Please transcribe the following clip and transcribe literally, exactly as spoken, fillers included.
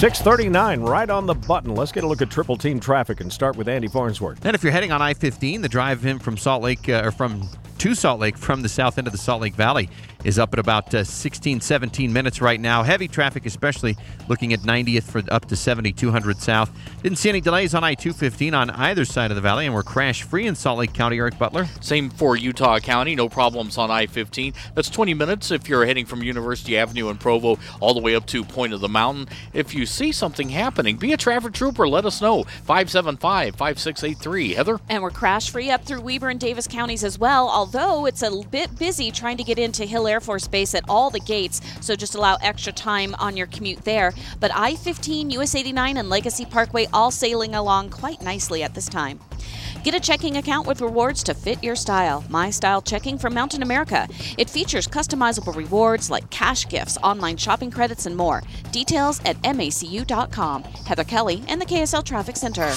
six thirty-nine, right on the button. Let's get a look at triple team traffic and start with Andy Farnsworth. And if you're heading on I fifteen, the drive in from Salt Lake, uh, or from to Salt Lake from the south end of the Salt Lake Valley is up at about uh, sixteen, seventeen minutes right now. Heavy traffic, especially looking at ninetieth for up to seventy-two hundred south. Didn't see any delays on I two fifteen on either side of the valley, and we're crash-free in Salt Lake County. Eric Butler. Same for Utah County. No problems on I fifteen. That's twenty minutes if you're heading from University Avenue in Provo all the way up to Point of the Mountain. If you see something happening, be a traffic trooper. Let us know. five seven five, five six eight three. Heather? And we're crash-free up through Weber and Davis counties as well, although it's a bit busy trying to get into Hill Air Force Base at all the gates, so just allow extra time on your commute there. But I fifteen, U S eighty-nine, and Legacy Parkway all sailing along quite nicely at this time. Get a checking account with rewards to fit your style. My Style Checking from Mountain America. It features customizable rewards like cash gifts, online shopping credits, and more. Details at macu dot com. Heather Kelly and the K S L Traffic Center.